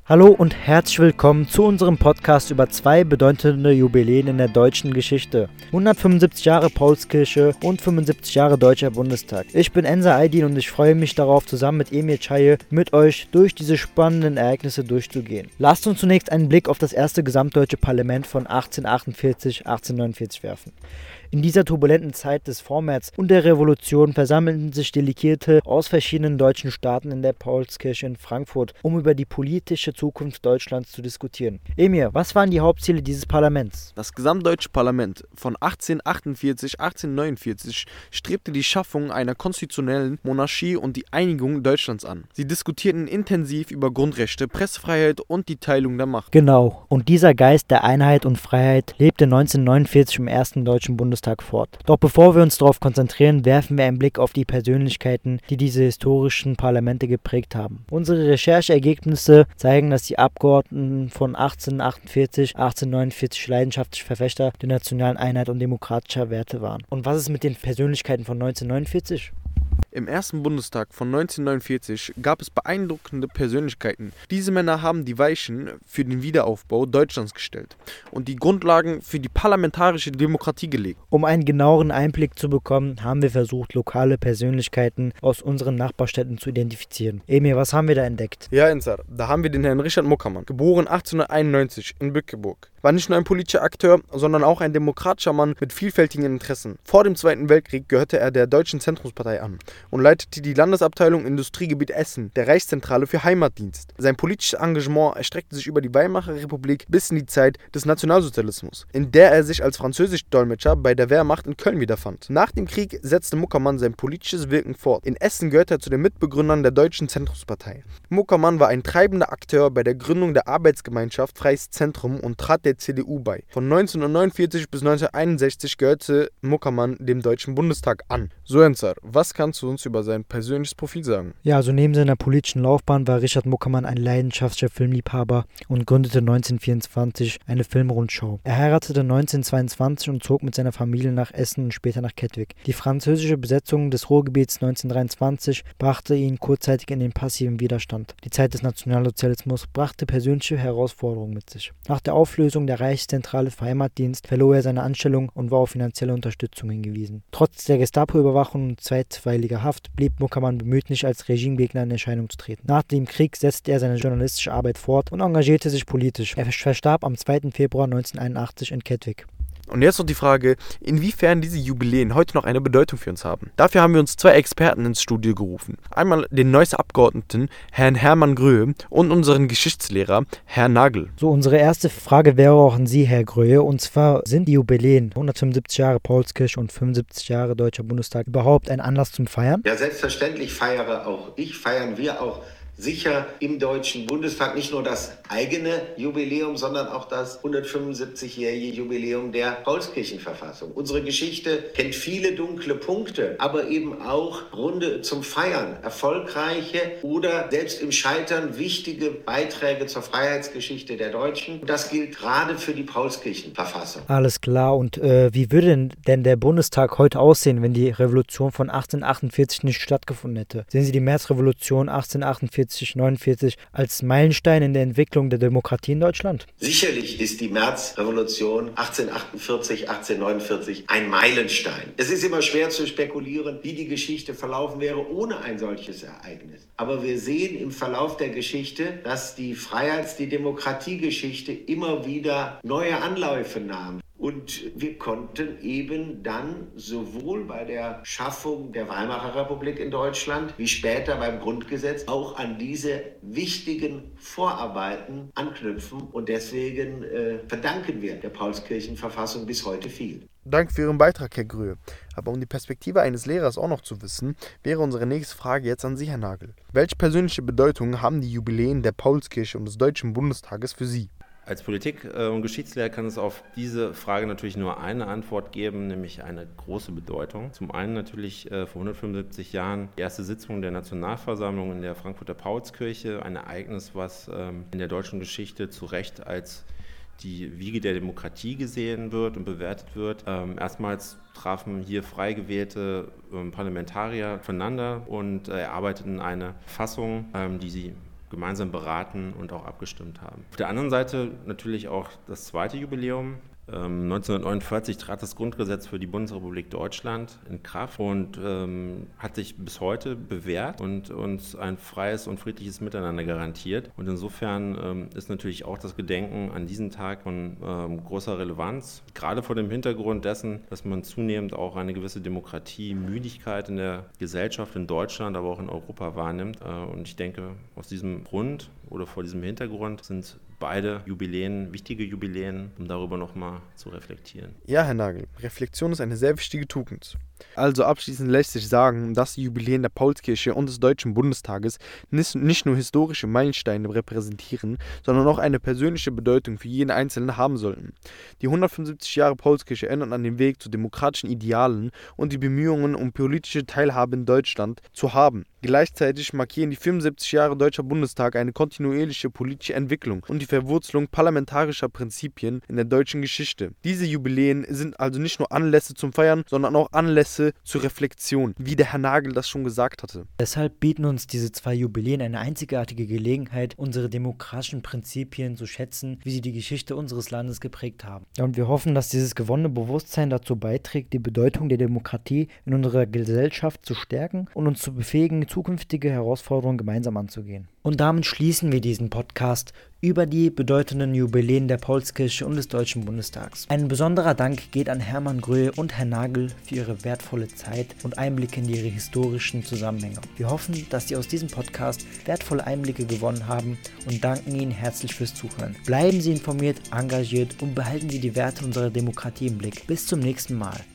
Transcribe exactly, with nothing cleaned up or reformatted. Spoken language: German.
Hallo und herzlich willkommen zu unserem Podcast über zwei bedeutende Jubiläen in der deutschen Geschichte. hundertfünfundsiebzig Jahre Paulskirche und fünfundsiebzig Jahre Deutscher Bundestag. Ich bin Enza Aydin und ich freue mich darauf, zusammen mit Emir Çayi mit euch durch diese spannenden Ereignisse durchzugehen. Lasst uns zunächst einen Blick auf das erste gesamtdeutsche Parlament von achtzehnhundertachtundvierzig achtzehnhundertneunundvierzig werfen. In dieser turbulenten Zeit des Vormärz und der Revolution versammelten sich Delegierte aus verschiedenen deutschen Staaten in der Paulskirche in Frankfurt, um über die politische Zukunft Deutschlands zu diskutieren. Emir, was waren die Hauptziele dieses Parlaments? Das gesamtdeutsche Parlament von achtzehnhundertachtundvierzig achtzehnhundertneunundvierzig strebte die Schaffung einer konstitutionellen Monarchie und die Einigung Deutschlands an. Sie diskutierten intensiv über Grundrechte, Pressefreiheit und die Teilung der Macht. Genau, und dieser Geist der Einheit und Freiheit lebte neunzehnhundertneunundvierzig im ersten Deutschen Bundestag fort. Doch bevor wir uns darauf konzentrieren, werfen wir einen Blick auf die Persönlichkeiten, die diese historischen Parlamente geprägt haben. Unsere Rechercheergebnisse zeigen, dass die Abgeordneten von achtzehnhundertachtundvierzig achtzehnhundertneunundvierzig leidenschaftlich Verfechter der nationalen Einheit und demokratischer Werte waren. Und was ist mit den Persönlichkeiten von neunzehnhundertneunundvierzig? Im ersten Bundestag von neunzehnhundertneunundvierzig gab es beeindruckende Persönlichkeiten. Diese Männer haben die Weichen für den Wiederaufbau Deutschlands gestellt und die Grundlagen für die parlamentarische Demokratie gelegt. Um einen genaueren Einblick zu bekommen, haben wir versucht, lokale Persönlichkeiten aus unseren Nachbarstädten zu identifizieren. Emir, was haben wir da entdeckt? Ja, Ensar, da haben wir den Herrn Richard Muckermann, geboren achtzehnhunderteinundneunzig in Bückeburg. War nicht nur ein politischer Akteur, sondern auch ein demokratischer Mann mit vielfältigen Interessen. Vor dem Zweiten Weltkrieg gehörte er der Deutschen Zentrumspartei an und leitete die Landesabteilung Industriegebiet Essen, der Reichszentrale für Heimatdienst. Sein politisches Engagement erstreckte sich über die Weimarer Republik bis in die Zeit des Nationalsozialismus, in der er sich als Französisch-Dolmetscher bei der Wehrmacht in Köln wiederfand. Nach dem Krieg setzte Muckermann sein politisches Wirken fort. In Essen gehörte er zu den Mitbegründern der Deutschen Zentrumspartei. Muckermann war ein treibender Akteur bei der Gründung der Arbeitsgemeinschaft Freies Zentrum und trat der C D U bei. Von neunzehnhundertneunundvierzig bis neunzehnhunderteinundsechzig gehörte Muckermann dem Deutschen Bundestag an. So, Ensar, was kannst du uns über sein persönliches Profil sagen? Ja, also neben seiner politischen Laufbahn war Richard Muckermann ein leidenschaftlicher Filmliebhaber und gründete neunzehnhundertvierundzwanzig eine Filmrundschau. Er heiratete neunzehnhundertzweiundzwanzig und zog mit seiner Familie nach Essen und später nach Kettwig. Die französische Besetzung des Ruhrgebiets neunzehnhundertdreiundzwanzig brachte ihn kurzzeitig in den passiven Widerstand. Die Zeit des Nationalsozialismus brachte persönliche Herausforderungen mit sich. Nach der Auflösung der Reichszentrale für Heimatdienst verlor er seine Anstellung und war auf finanzielle Unterstützung hingewiesen. Trotz der Gestapo-Überwachung und zeitweiliger Haft blieb Muckermann bemüht, nicht als Regimegegner in Erscheinung zu treten. Nach dem Krieg setzte er seine journalistische Arbeit fort und engagierte sich politisch. Er verstarb am zweiten Februar neunzehnhunderteinundachtzig in Kettwig. Und jetzt noch die Frage, inwiefern diese Jubiläen heute noch eine Bedeutung für uns haben. Dafür haben wir uns zwei Experten ins Studio gerufen. Einmal den neuesten Abgeordneten, Herrn Hermann Gröhe, und unseren Geschichtslehrer, Herrn Nagel. So, unsere erste Frage wäre auch an Sie, Herr Gröhe, und zwar: Sind die Jubiläen hundertfünfundsiebzig Jahre Paulskirche und fünfundsiebzig Jahre Deutscher Bundestag überhaupt ein Anlass zum Feiern? Ja, selbstverständlich feiere auch ich, feiern wir auch sicher im Deutschen Bundestag nicht nur das eigene Jubiläum, sondern auch das hundertfünfundsiebzigjährige Jubiläum der Paulskirchenverfassung. Unsere Geschichte kennt viele dunkle Punkte, aber eben auch Gründe zum Feiern, erfolgreiche oder selbst im Scheitern wichtige Beiträge zur Freiheitsgeschichte der Deutschen. Und das gilt gerade für die Paulskirchenverfassung. Alles klar. Und äh, wie würde denn der Bundestag heute aussehen, wenn die Revolution von achtzehnhundertachtundvierzig nicht stattgefunden hätte? Sehen Sie die Märzrevolution achtzehnhundertachtundvierzig neunundvierzig als Meilenstein in der Entwicklung der Demokratie in Deutschland? Sicherlich ist die Märzrevolution achtzehnhundertachtundvierzig achtzehnhundertneunundvierzig ein Meilenstein. Es ist immer schwer zu spekulieren, wie die Geschichte verlaufen wäre ohne ein solches Ereignis. Aber wir sehen im Verlauf der Geschichte, dass die Freiheits-, die Demokratiegeschichte immer wieder neue Anläufe nahm. Und wir konnten eben dann sowohl bei der Schaffung der Weimarer Republik in Deutschland wie später beim Grundgesetz auch an diese wichtigen Vorarbeiten anknüpfen. Und deswegen äh, verdanken wir der Paulskirchenverfassung bis heute viel. Danke für Ihren Beitrag, Herr Gröhe. Aber um die Perspektive eines Lehrers auch noch zu wissen, wäre unsere nächste Frage jetzt an Sie, Herr Nagel. Welche persönliche Bedeutung haben die Jubiläen der Paulskirche und des Deutschen Bundestages für Sie? Als Politik- und Geschichtslehrer kann es auf diese Frage natürlich nur eine Antwort geben, nämlich eine große Bedeutung. Zum einen natürlich vor hundertfünfundsiebzig Jahren die erste Sitzung der Nationalversammlung in der Frankfurter Paulskirche, ein Ereignis, was in der deutschen Geschichte zu Recht als die Wiege der Demokratie gesehen wird und bewertet wird. Ähm, erstmals trafen hier frei gewählte ähm, Parlamentarier voneinander und äh, erarbeiteten eine Fassung, ähm, die sie gemeinsam beraten und auch abgestimmt haben. Auf der anderen Seite natürlich auch das zweite Jubiläum. neunzehnhundertneunundvierzig trat das Grundgesetz für die Bundesrepublik Deutschland in Kraft und ähm, hat sich bis heute bewährt und uns ein freies und friedliches Miteinander garantiert. Und insofern ähm, ist natürlich auch das Gedenken an diesen Tag von ähm, großer Relevanz, gerade vor dem Hintergrund dessen, dass man zunehmend auch eine gewisse Demokratiemüdigkeit in der Gesellschaft in Deutschland, aber auch in Europa wahrnimmt. Äh, und ich denke, aus diesem Grund oder vor diesem Hintergrund sind beide Jubiläen wichtige Jubiläen, um darüber nochmal zu reflektieren. Ja, Herr Nagel, Reflexion ist eine sehr wichtige Tugend. Also abschließend lässt sich sagen, dass die Jubiläen der Paulskirche und des Deutschen Bundestages nicht nur historische Meilensteine repräsentieren, sondern auch eine persönliche Bedeutung für jeden Einzelnen haben sollten. Die hundertfünfundsiebzig Jahre Paulskirche erinnern an den Weg zu demokratischen Idealen und die Bemühungen, um politische Teilhabe in Deutschland zu haben. Gleichzeitig markieren die fünfundsiebzig Jahre Deutscher Bundestag eine kontinuierliche politische Entwicklung und die Verwurzelung parlamentarischer Prinzipien in der deutschen Geschichte. Diese Jubiläen sind also nicht nur Anlässe zum Feiern, sondern auch Anlässe zur Reflexion, wie der Herr Nagel das schon gesagt hatte. Deshalb bieten uns diese zwei Jubiläen eine einzigartige Gelegenheit, unsere demokratischen Prinzipien zu schätzen, wie sie die Geschichte unseres Landes geprägt haben. Ja, und wir hoffen, dass dieses gewonnene Bewusstsein dazu beiträgt, die Bedeutung der Demokratie in unserer Gesellschaft zu stärken und uns zu befähigen, zukünftige Herausforderungen gemeinsam anzugehen. Und damit schließen wir diesen Podcast über die bedeutenden Jubiläen der Paulskirche und des Deutschen Bundestags. Ein besonderer Dank geht an Hermann Gröhe und Herrn Nagel für ihre wertvolle Zeit und Einblicke in ihre historischen Zusammenhänge. Wir hoffen, dass Sie aus diesem Podcast wertvolle Einblicke gewonnen haben und danken Ihnen herzlich fürs Zuhören. Bleiben Sie informiert, engagiert und behalten Sie die Werte unserer Demokratie im Blick. Bis zum nächsten Mal.